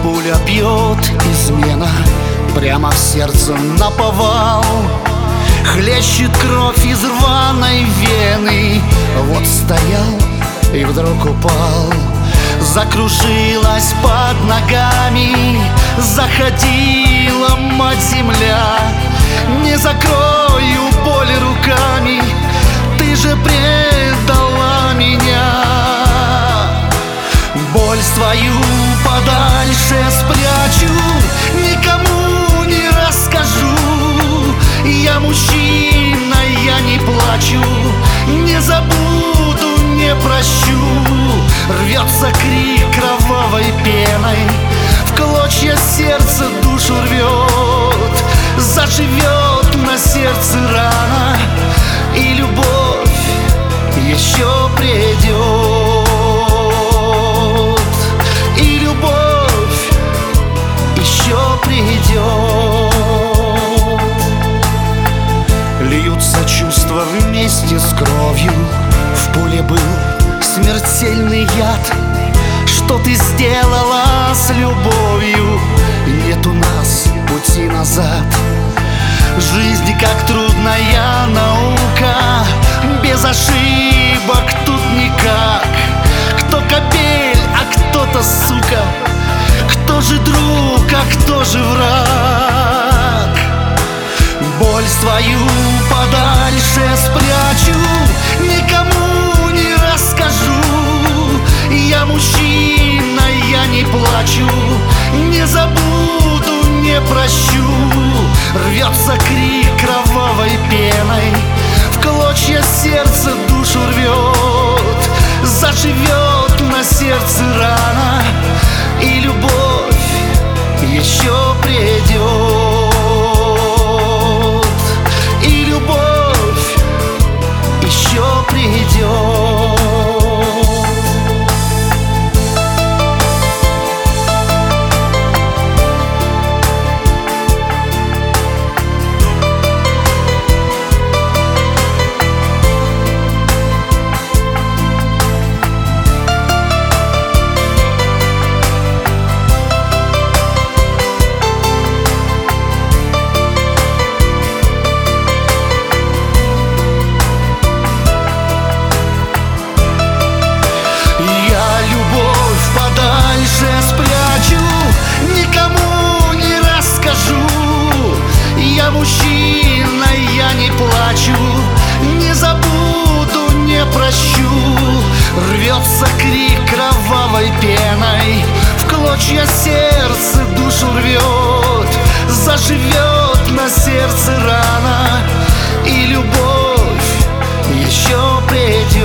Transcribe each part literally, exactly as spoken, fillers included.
Пуля бьет, измена, прямо в сердце наповал. Хлещет кровь из рваной вены. Вот стоял и вдруг упал. Закружилась под ногами, заходила мать-земля. Не закрою боли руками, ты же предала меня. Боль свою подальше спрячу, никому не расскажу. Я мужчина, я не плачу, не забуду, не прощу. Рвется крик кровавой пеной, в клочья сердце душу рвет. Заживет на сердце рана, и любовь еще придет. И любовь еще придет. Льются чувства вместе с кровью. В пуле был смертельный яд. Что ты сделала с любовью? Нет у нас пути назад. Жизнь как трудная наука, без ошибок тут никак. Кто кобель, а кто-то сука, кто же друг, а кто же враг? Боль свою подальше спрячу, никому не расскажу. Я мужчина, я не плачу, не забуду, не прощу. Рвется крик кровавой пеной, в клочья сердце душу рвет. Заживет на сердце рана, и любовь еще придет. И любовь еще придет. Мужчина, я не плачу, не забуду, не прощу. Рвется крик кровавой пеной, в клочья сердце душу рвет. Заживет на сердце рана, и любовь еще придет.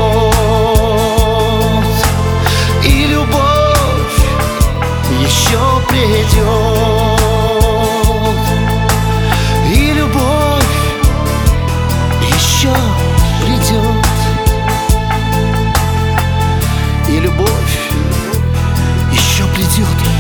И любовь еще придет. Придет. И любовь еще придет.